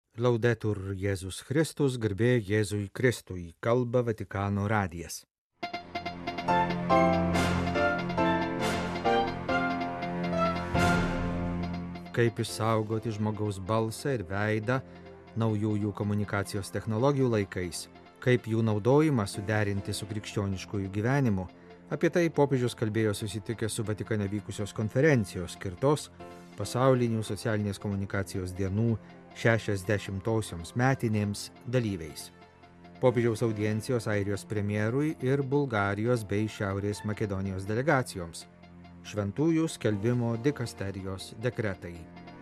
Laudetur Jėzus Kristus, garbė Jėzui Kristui, kalba Vatikano radijas. Kaip išsaugoti žmogaus balsą ir veidą naujųjų komunikacijos technologijų laikais, kaip jų naudojimą suderinti su krikščioniškųjų gyvenimu. Apie tai popiežius kalbėjo susitikęs su Vatikane vykusios konferencijos skirtos pasaulinių socialinės komunikacijos dienų 60-osioms metinėms dalyviais. Popiežiaus audiencijos Airijos premjerui ir Bulgarijos bei Šiaurės Makedonijos delegacijoms. Šventųjų skelbimo dikasterijos dekretai.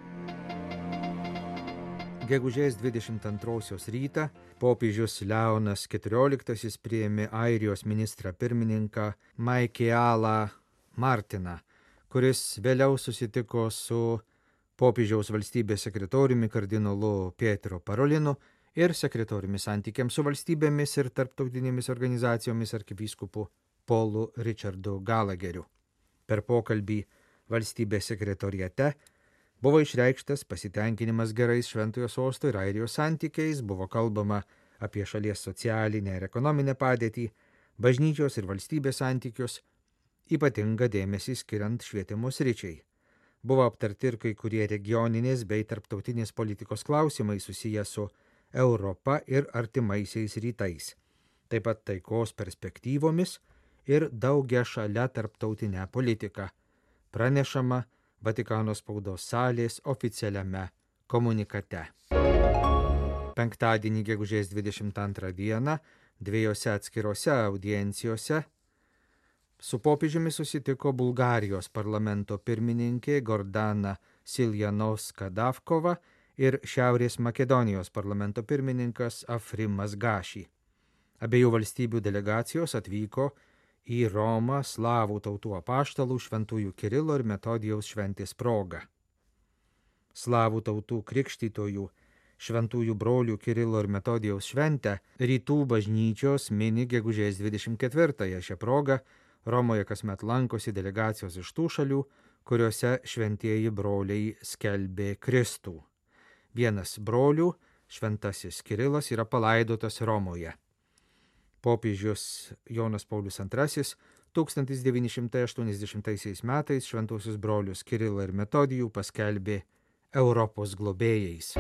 Gegužės 22 rytą popiežius Leonas XIV priėmė Airijos ministrą pirmininką Maikealą Martiną, kuris vėliau susitiko su popiežiaus valstybės sekretoriumi kardinolu Pietro Parolinu ir sekretoriumi santykiams su valstybėmis ir tarptautinėmis organizacijomis arkivyskupu Paulu Richardu Gallagheriu. Per pokalbį valstybės sekretoriate buvo išreikštas pasitenkinimas gerais Šventojo sosto ir Airijos santykiais, buvo kalbama apie šalies socialinę ir ekonominę padėtį, bažnyčios ir valstybės santykius, ypatingą dėmesį skiriant švietimo sričiai. Buvo aptarti ir kai kurie regioninės bei tarptautinės politikos klausimai susiję su Europa ir artimaisiais rytais, taip pat taikos perspektyvomis ir daugiašalia tarptautinę politiką, pranešama Vatikano spaudos salės oficialiame komunikate. Penktadienį gegužės 22 dieną dviejose atskirose audiencijose su popiežiumi susitiko Bulgarijos parlamento pirmininkė Gordana Siljanovska-Davkova ir Šiaurės Makedonijos parlamento pirmininkas Afrimas Gaši. Abiejų valstybių delegacijos atvyko į Romą slavų tautų apaštalų šventųjų Kirilo ir Metodijaus šventės proga. Slavų tautų krikštytojų šventųjų brolių Kirilo ir Metodijaus šventę rytų bažnyčios mini gegužės 24-ąją. Šią progą Romoje kasmet lankosi delegacijos iš tų šalių, kuriuose šventieji broliai skelbė Kristų. Vienas brolių, šventasis Kirilas, yra palaidotas Romoje. Popiežius Jonas Paulius II 1980 metais šventuosius brolius Kirilą ir Metodijų paskelbė Europos globėjais.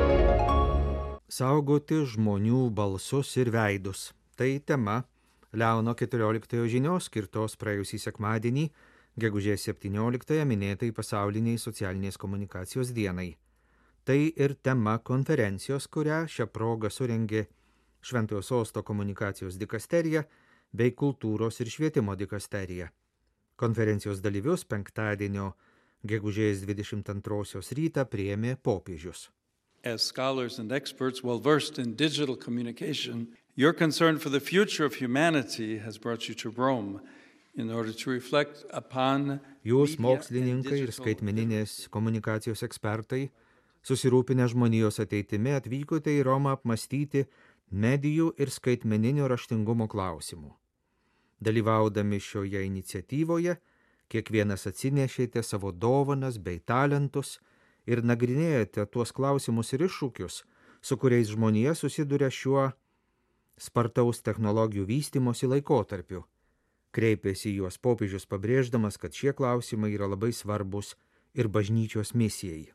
Saugoti žmonių balsus ir veidus. Tai tema Leono XIV žinios skirtos praėjusį sekmadienį, gegužės 17 minėtai pasauliniai socialinės komunikacijos dienai. Tai ir tema konferencijos, kurią šią progą surengė Šventojo sosto komunikacijos dikasterija bei kultūros ir švietimo dikasterija. Konferencijos dalyvius penktadienio gegužės 22 rytą priėmė popiežius. As scholars and experts well versed in digital communication, your concern for the future of humanity has brought you to Rome in order to reflect upon Jūs, mokslininkai ir skaitmeninės komunikacijos ekspertai, susirūpinę žmonijos ateitimi, atvykote į Romą apmąstyti medijų ir skaitmeninio raštingumo klausimų. Dalyvaudami šioje iniciatyvoje, kiekvienas atsinešėte savo dovanas bei talentus ir nagrinėjate tuos klausimus ir iššūkius, su kuriais žmonija susiduria šiuo spartaus technologijų vystymosi laikotarpiu. Kreipėsi į juos popiežius pabrėždamas, kad šie klausimai yra labai svarbus ir bažnyčios misijai.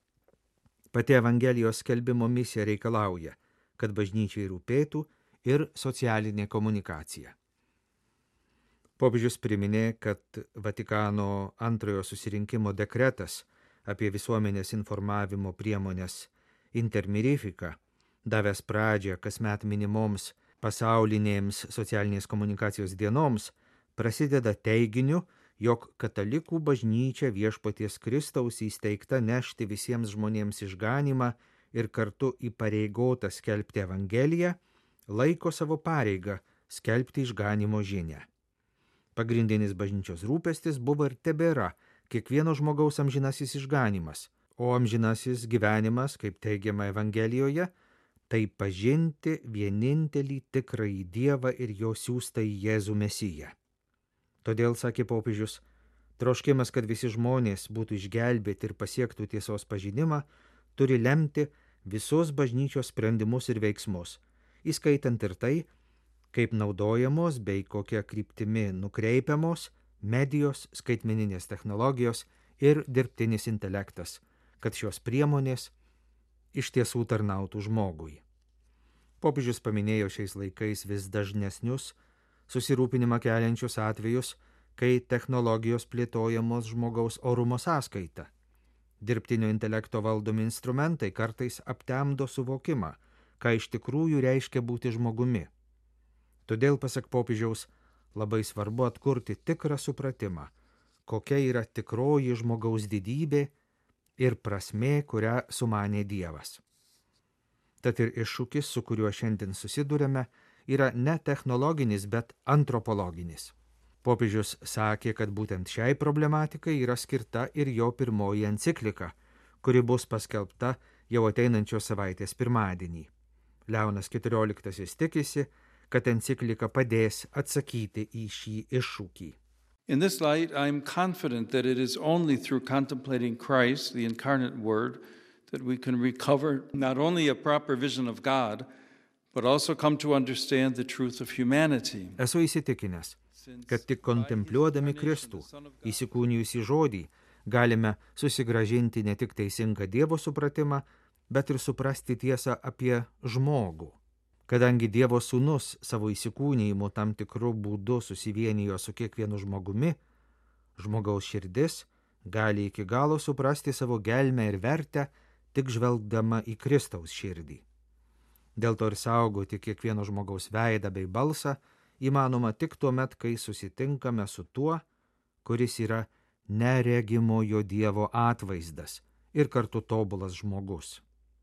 Pati Evangelijos skelbimo misija reikalauja, kad bažnyčiai rūpėtų ir socialinė komunikacija. Popiežius priminė, kad Vatikano antrojo susirinkimo dekretas apie visuomenės informavimo priemonės Intermirifica, davęs pradžią kasmet minimoms pasaulinėms socialinės komunikacijos dienoms, prasideda teiginiu, jog katalikų bažnyčia Viešpaties Kristaus įsteigta nešti visiems žmonėms išganymą ir kartu įpareigota skelbti Evangeliją, laiko savo pareigą skelbti išganymo žinią. Pagrindinis bažnyčios rūpestis buvo ir tebėra kiekvieno žmogaus amžinasis išganymas, o amžinasis gyvenimas, kaip teigiama Evangelijoje, tai pažinti vienintelį tikrąjį Dievą ir jo siųstąjį Jėzų Mesiją. Todėl, sakė popiežius, troškimas, kad visi žmonės būtų išgelbėti ir pasiektų tiesos pažinimą, turi lemti, visus bažnyčios sprendimus ir veiksmus, įskaitant ir tai, kaip naudojamos bei kokia kryptimi nukreipiamos medijos, skaitmeninės technologijos ir dirbtinis intelektas, kad šios priemonės iš tiesų tarnautų žmogui. Popiežius paminėjo šiais laikais vis dažnesnius susirūpinimą keliančius atvejus, kai technologijos plėtojamos žmogaus orumo sąskaita. Dirbtinio intelekto valdomi instrumentai kartais aptemdo suvokimą, ką iš tikrųjų reiškia būti žmogumi. Todėl, pasak popiežiaus, labai svarbu atkurti tikrą supratimą, kokia yra tikroji žmogaus didybė ir prasmė, kurią sumanė Dievas. Tad ir iššūkis, su kuriuo šiandien susidurėme, yra ne technologinis, bet antropologinis. Popiežius sakė, kad būtent šiai problematikai yra skirta ir jo pirmoji enciklika, kuri bus paskelbta jau ateinančios savaitės pirmadienį. Leonas XIV tikisi, kad enciklika padės atsakyti į šį iššūkį. In this light, I am confident that it is only through contemplating Christ, the incarnate Word, that we can recover not only a proper vision of God, but also come to understand the truth of humanity. Esu įsitikinęs, kad tik kontempliuodami Kristų, įsikūnijusį žodį, galime susigrąžinti ne tik teisingą Dievo supratimą, bet ir suprasti tiesą apie žmogų. Kadangi Dievo sūnus savo įsikūnijimu tam tikru būdu susivienijo su kiekvienu žmogumi, žmogaus širdis gali iki galo suprasti savo gelmę ir vertę, tik žvelgdama į Kristaus širdį. Dėl to ir saugoti kiekvieno žmogaus veidą bei balsą įmanoma tik tuomet, kai susitinkame su tuo, kuris yra neregimojo Dievo atvaizdas ir kartu tobulas žmogus.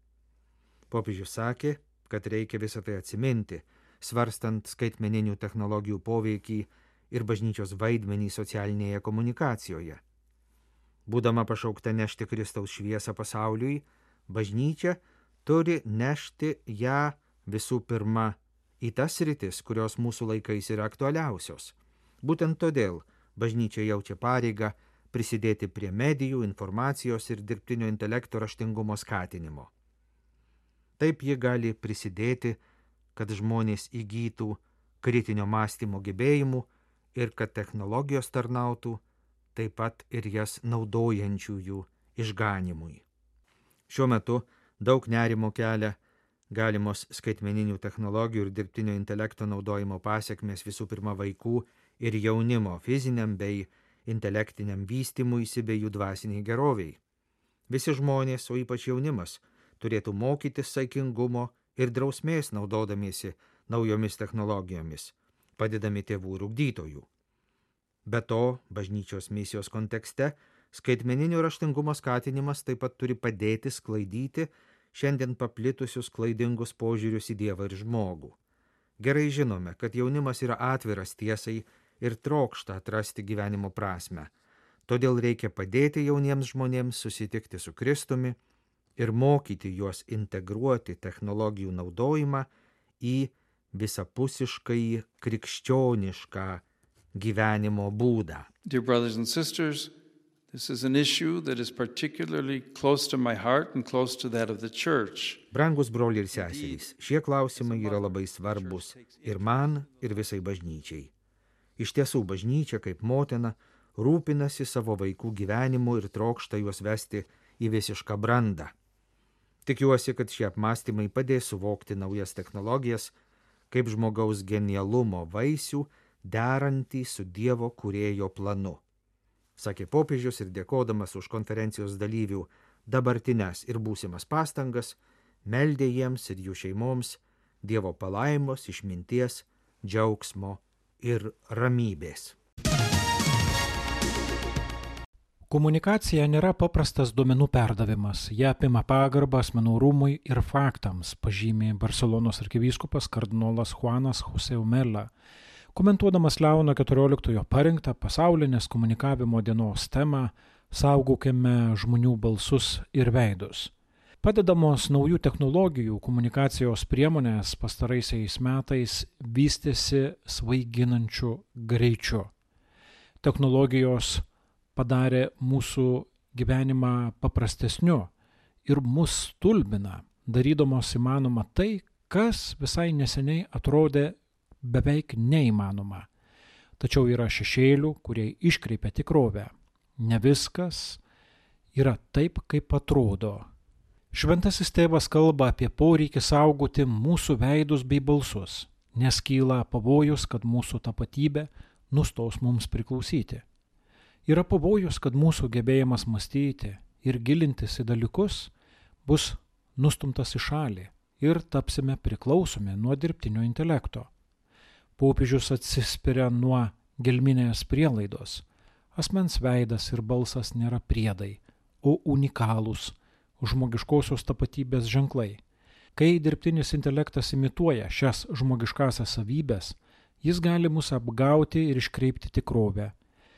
Popiežius sakė, kad reikia visą tai atsiminti, svarstant skaitmeninių technologijų poveikį ir bažnyčios vaidmenį socialinėje komunikacijoje. Būdama pašaukta nešti Kristaus šviesą pasauliui, bažnyčia turi nešti ją visų pirma į tas sritis, kurios mūsų laikais yra aktualiausios. Būtent todėl bažnyčia jaučia pareigą prisidėti prie medijų, informacijos ir dirbtinio intelekto raštingumo skatinimo. Taip ji gali prisidėti, kad žmonės įgytų kritinio mąstymo gebėjimų ir kad technologijos tarnautų taip pat ir jas naudojančiųjų išganymui. Šiuo metu daug nerimo kelia galimos skaitmeninių technologijų ir dirbtinio intelekto naudojimo pasekmės visų pirma vaikų ir jaunimo fiziniam bei intelektiniam vystymuisi bei jų dvasiniai geroviai. Visi žmonės, o ypač jaunimas, turėtų mokytis saikingumo ir drausmės naudodamiesi naujomis technologijomis, padedami tėvų ir ugdytojų. Be to, bažnyčios misijos kontekste skaitmeninio raštingumo skatinimas taip pat turi padėti sklaidyti šiandien paplitusius klaidingus požiūrius į Dievą ir žmogų. Gerai žinome, kad jaunimas yra atviras tiesai ir trokšta atrasti gyvenimo prasmę. Todėl reikia padėti jauniems žmonėms susitikti su Kristumi ir mokyti juos integruoti technologijų naudojimą į visapusiškai krikščionišką gyvenimo būdą. Dear brothers and sisters, this is an issue that is particularly close to my heart and close to that of the church. Brangus broliai ir seserys, šie klausimai yra labai svarbus ir man, ir visai bažnyčiai. Iš tiesų, bažnyčia kaip motina rūpinasi savo vaikų gyvenimu ir trokšta juos vesti į visišką brandą. Tikiuosi, kad šie apmąstymai padės suvokti naujas technologijas kaip žmogaus genialumo vaisių derantį su Dievo kūrėjo planu. Sakė popiežius ir dėkodamas už konferencijos dalyvių dabartines ir būsimas pastangas, meldė jiems ir jų šeimoms Dievo palaimos, išminties, džiaugsmo ir ramybės. Komunikacija nėra paprastas duomenų perdavimas, ją apima pagarbą asmenų rūmui ir faktams, pažymė Barselonos arkivyskupas kardinolas Juanas José Umela, komentuodamas Leono XIV parinktą pasaulinės komunikavimo dienos temą Saugokime žmonių balsus ir veidus. Padedamos naujų technologijų komunikacijos priemonės pastaraisiais metais vystėsi svaiginančiu greičiu. Technologijos padarė mūsų gyvenimą paprastesniu ir mus stulbina darydamos įmanoma tai, kas visai neseniai atrodė beveik neįmanoma. Tačiau yra šešėlių, kurie iškreipia tikrovę. Ne viskas yra taip, kaip atrodo. Šventasis tėvas kalba apie poreikį saugoti mūsų veidus bei balsus, nes kyla pavojus, kad mūsų tapatybė nustos mums priklausyti. Yra pavojus, kad mūsų gebėjimas mąstyti ir gilintis į dalykus bus nustumtas į šalį ir tapsime priklausomi nuo dirbtinio intelekto. Popiežius atsispiria nuo gelminės prielaidos. Asmens veidas ir balsas nėra priedai, o unikalūs žmogiškosios tapatybės ženklai. Kai dirbtinis intelektas imituoja šias žmogiškasias savybės, jis gali mus apgauti ir iškreipti tikrovę.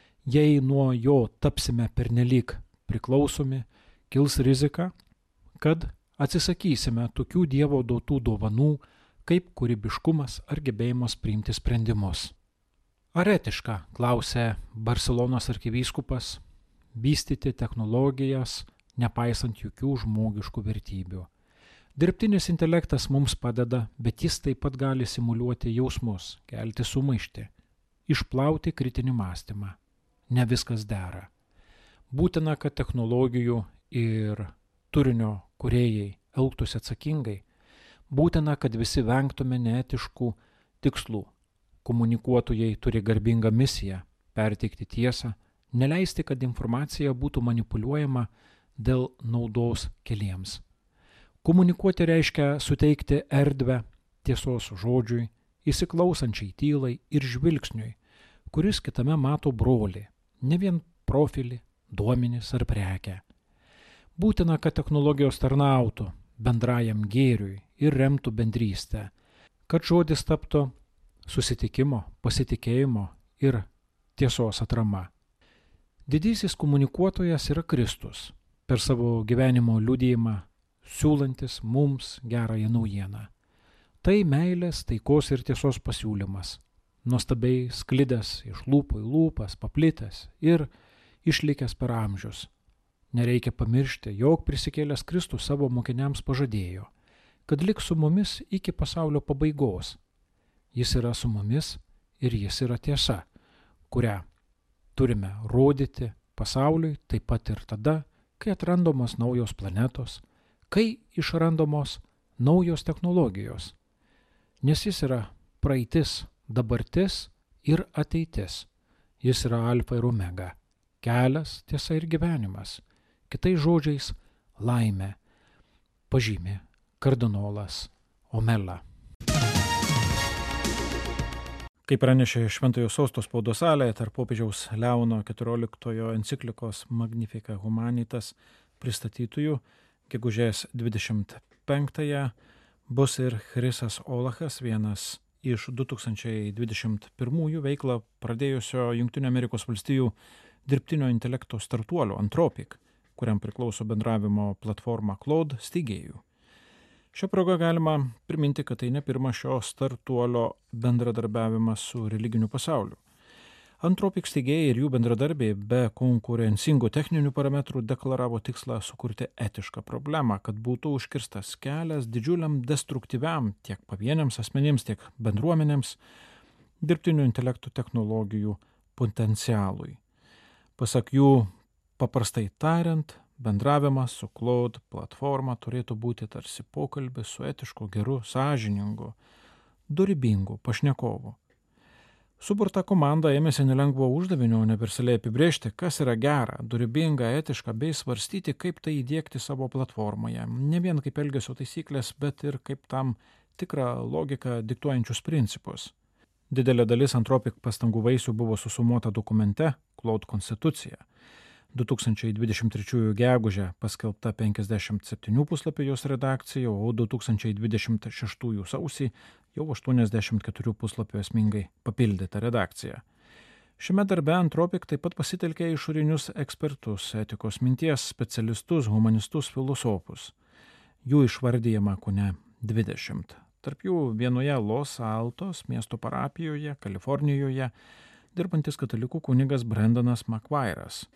Jei nuo jo tapsime pernelyg priklausomi, kils rizika, kad atsisakysime tokių Dievo duotų dovanų, kaip kūrybiškumas ar gebėjimas priimti sprendimus. Ar etiška, klausė Barselonos arkivyskupas, vystyti technologijas, nepaisant jokių žmogiškų vertybių? Dirbtinis intelektas mums padeda, bet jis taip pat gali simuliuoti jausmus, kelti sumaištį, išplauti kritinį mąstymą. Ne viskas dera. Būtina, kad technologijų ir turinio kūrėjai elgtųsi atsakingai. Būtina, kad visi vengtume neetiškų tikslų. Komunikuotojai turi garbingą misiją – perteikti tiesą, neleisti, kad informacija būtų manipuliuojama dėl naudos keliems. Komunikuoti reiškia suteikti erdvę tiesos žodžiui, įsiklausančiai tylai ir žvilgsniui, kuris kitame mato brolį, ne vien profilį, duomenis ar prekę. Būtina, kad technologijos tarnautų bendrajam gėriui ir remtų bendrystę, kad žodis taptų susitikimo, pasitikėjimo ir tiesos atrama. Didysis komunikuotojas yra Kristus, per savo gyvenimo liudijimą, siūlantis mums gerąją naujieną. Tai meilės, taikos ir tiesos pasiūlymas, nuostabiai sklidęs iš lūpų į lūpas, paplitęs ir išlikęs per amžius. Nereikia pamiršti, jog prisikėlęs Kristus savo mokiniams pažadėjo, kad liks su mumis iki pasaulio pabaigos. Jis yra su mumis ir jis yra tiesa, kurią turime rodyti pasauliui taip pat ir tada, kai atrandamos naujos planetos, kai išrandamos naujos technologijos. Nes jis yra praeitis, dabartis ir ateitis. Jis yra alfa ir omega, kelias, tiesa ir gyvenimas. Kitais žodžiais, laimė, pažymė kardinolas Omela. Kaip pranešė Šventojo Sosto spaudos salėje tarp popiežiaus Leono XIV enciklikos Magnificat Humanitas pristatytųjų, gegužės 25-ąją bus ir Chrisas Olachas, vienas iš 2021 veiklą pradėjusio Jungtinių Amerikos valstijų dirbtinio intelekto startuolio Anthropic, kuriam priklauso bendravimo platforma Claude steigėjų. Šią progą galima priminti, kad tai ne pirmas šio startuolio bendradarbiavimas su religiniu pasauliu. Anthropic steigėjai ir jų bendradarbiai be konkurencingų techninių parametrų deklaravo tikslą sukurti etišką problemą, kad būtų užkirstas kelias didžiuliam destruktyviam tiek pavieniams asmenims, tiek bendruomenėms dirbtinio intelektų technologijų potencialui. Pasak jų, paprastai tariant, bendravimas su Claude platforma turėtų būti tarsi pokalbis su etišku, geru, sąžiningu, dorybingu pašnekovu. Suburta komanda ėmėsi nelengvo uždavinio universaliai apibrėžti, kas yra gera, dorybinga, etiška, bei svarstyti, kaip tai įdiegti savo platformoje. Ne vien kaip elgesio taisyklės, bet ir kaip tam tikrą logiką diktuojančius principus. Didelė dalis Anthropic pastangų vaisių buvo susumuota dokumente Claude konstitucija. 2023 gegužę paskelbta 57 puslapių jos redakcija, o 2026 sausį jau 84 puslapių esmingai papildyta redakcija. Šiame darbe Anthropic taip pat pasitelkė išorinius ekspertus, etikos minties specialistus, humanistus, filosofus. Jų išvardyjama kone 20. Tarp jų vienoje Los Altos miesto parapijoje, Kalifornijoje, dirbantis katalikų kunigas Brendanas Makvairas.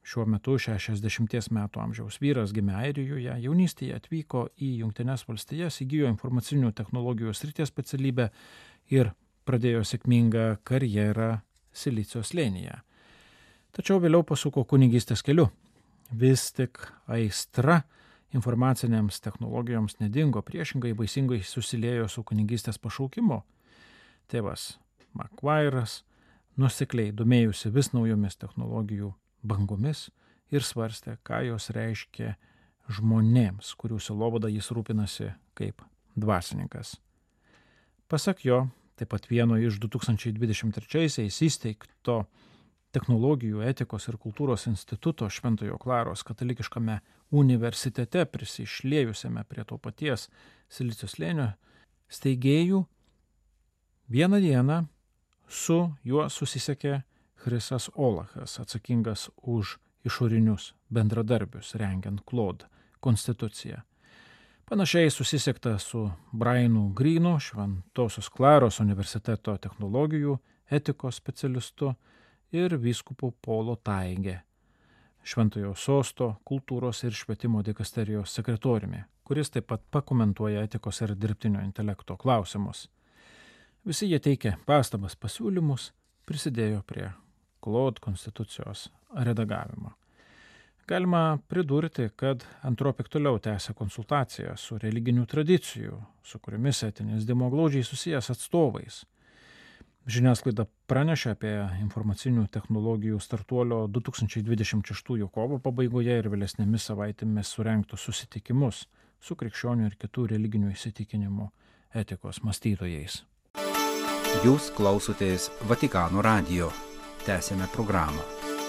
šiuo metu 60 metų amžiaus vyras, gimė Airijoje, jaunystėje atvyko į Jungtines valstijas, įgijo informacinių technologijų srities specialybę ir pradėjo sėkmingą karjerą Silicio slėnyje. Tačiau vėliau pasuko kunigystės keliu. Vis tik aistra informacinėms technologijoms nedingo, priešingai vaisingai susiliejo su kunigystės pašaukimu. Tėvas Makvairas nuosekliai domėjusi vis naujomis technologijų bangomis ir svarstė, ką jos reiškia žmonėms, kurių sielovada jis rūpinasi kaip dvasininkas. Pasak jo, taip pat vieno iš 2023-aisiais įsteigto Technologijų, etikos ir kultūros instituto Šventojo Klaros katalikiškame universitete prisišliejusiame prie to paties Silicio slėnio steigėjų, vieną dieną su juo susisiekė Chrisas Olachas, atsakingas už išorinius bendradarbius rengiant Claude konstituciją. Panašiai susisiekta su Brianu Greenu, Šventosios Klaros universiteto technologijų, etikos specialistu ir vyskupu Polo Taige, Šventojo sosto kultūros ir švietimo dikasterijos sekretoriumi, kuris taip pat pakomentuoja etikos ir dirbtinio intelekto klausimus. Visi jie teikė pastabas, pasiūlymus, prisidėjo prie Claude konstitucijos redagavimo. Galima pridurti, kad Anthropic toliau tęsia konsultaciją su religinių tradicijų, su kuriomis etinis dėmuo glaudžiai susijęs atstovais. Žiniasklaida pranešė apie informacinių technologijų startuolio 2026 kovo pabaigoje ir vėlesnėmis savaitėmis surengtus susitikimus su krikščionių ir kitų religinių įsitikinimų etikos mąstytojais. Jūs klausotės Vatikano radijo. Tęsiame programą.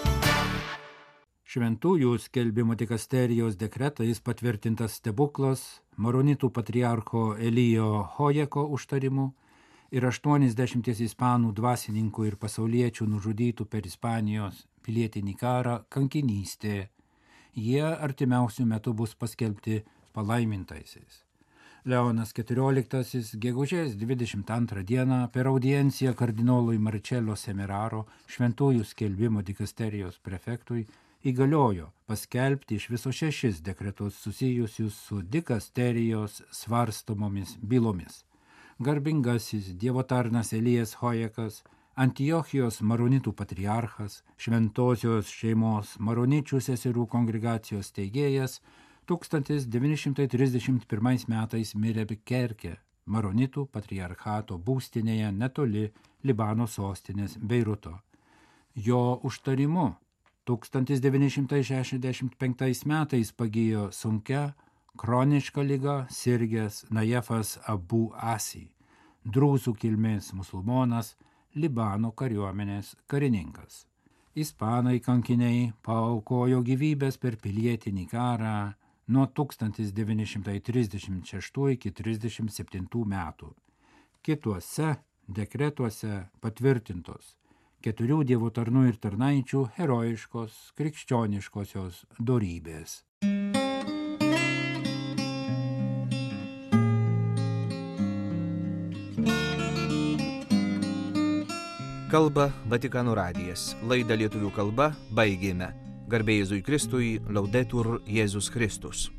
Šventųjų skelbimo dikasterijos dekretais patvirtintas stebuklas maronitų patriarcho Elijo Hojeko užtarimu ir 80 ispanų dvasininkų ir pasauliečių nužudytų per Ispanijos pilietinį karą kankinystė. Jie artimiausių metų bus paskelbti palaimintaisiais. Leonas XIV gegužės 22 dieną per audienciją kardinolui Marcello Semeraro, šventųjų skelbimo dikasterijos prefektui, įgaliojo paskelbti iš viso 6 dekretus susijusius su dikasterijos svarstomomis bylomis. Garbingasis Dievo tarnas Elijas Hojekas, Antiochijos maronitų patriarchas, šventosios šeimos maroničių seserų kongregacijos steigėjas, 1931 metais mirė Bikerke, maronitų patriarchato būstinėje netoli Libano sostinės Beiruto. Jo užtarimu 1965 metais pagijo sunkia kroniška liga sirgęs Najefas Abu Asi, drūzų kilmės musulmonas, Libano kariuomenės karininkas. Ispanai kankiniai paaukojo gyvybės per pilietinį karą nuo 1936 iki 1937 metų. Kituose dekretuose patvirtintos 4 Dievo tarnų ir tarnaičių herojiškos krikščioniškosios dorybės. Kalba Vatikano radijas. Laidą lietuvių kalba baigėme. Garbė Jėzui Kristui, Laudetur Jėzus Kristus.